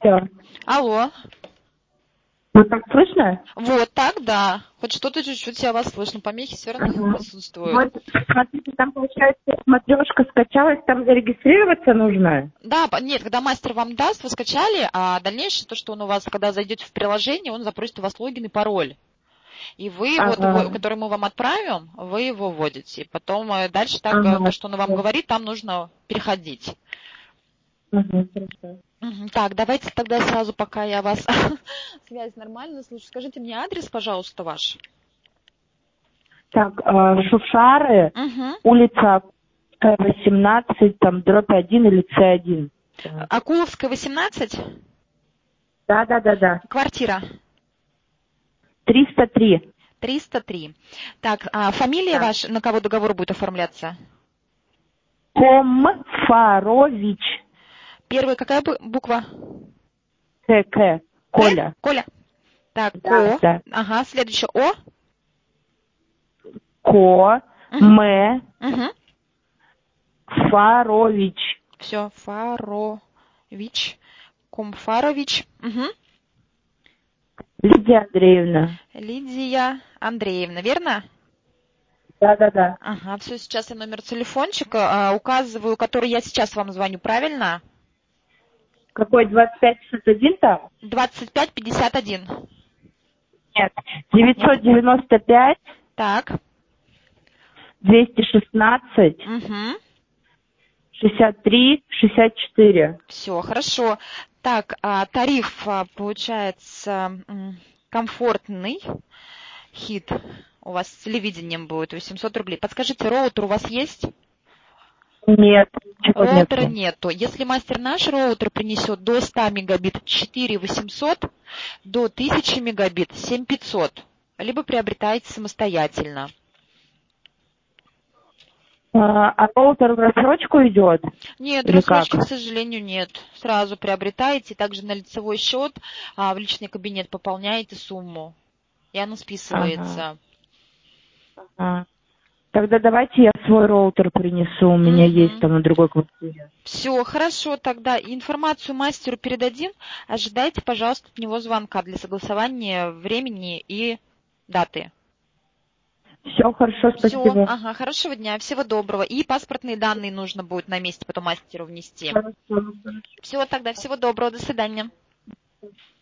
Алло. Алло. Вот так слышно? Вот так, да. Хоть что-то чуть-чуть я вас слышно. Помехи все равно присутствуют. Вот, смотрите, там, получается, смотрешка скачалась, там зарегистрироваться нужно? Да, нет, когда мастер вам даст, вы скачали, а дальнейшее, то, что он у вас, когда зайдете в приложение, он запросит у вас логин и пароль. И вы его, который мы вам отправим, вы его вводите. Потом дальше так, то, что он вам говорит, там нужно переходить. Хорошо. Так, давайте тогда сразу, пока я вас связь нормально слышу, скажите мне адрес, пожалуйста, ваш. Так, Шушары, улица 18, там, дробь 1 или С1. Акуловская, 18? Да. Квартира? 303. 303. Так, а фамилия ваша, на кого договор будет оформляться? Комфарович. Первая какая буква? К. Коля. Коля. Так, Да, да. Ага, следующее О. Фарович. Все, Фарович. Комфарович. Лидия Андреевна. Лидия Андреевна, верно? Да. Ага, все, сейчас я номер телефончика указываю, который я сейчас вам звоню, правильно? Какой, 2561 там? 2551. Нет, 995. Так. 216. 63-64. Все, хорошо. Так, тариф получается комфортный. Хит. У вас с телевидением будет 800 рублей. Подскажите, роутер у вас есть? Нет, роутера нету. Если мастер наш роутер принесет до 100 мегабит 4800, до 1000 мегабит 7500, либо приобретаете самостоятельно. А роутер в рассрочку идет? Нет, рассрочки, к сожалению, нет. Сразу приобретаете, также на лицевой счет, в личный кабинет пополняете сумму, и она списывается. Тогда давайте я свой роутер принесу, у меня есть там на другой квартире. Все, хорошо, тогда информацию мастеру передадим. Ожидайте, пожалуйста, от него звонка для согласования времени и даты. Все, хорошо, спасибо. Все, хорошего дня, всего доброго. И паспортные данные нужно будет на месте потом мастеру внести. Хорошо. Все, тогда всего доброго, до свидания.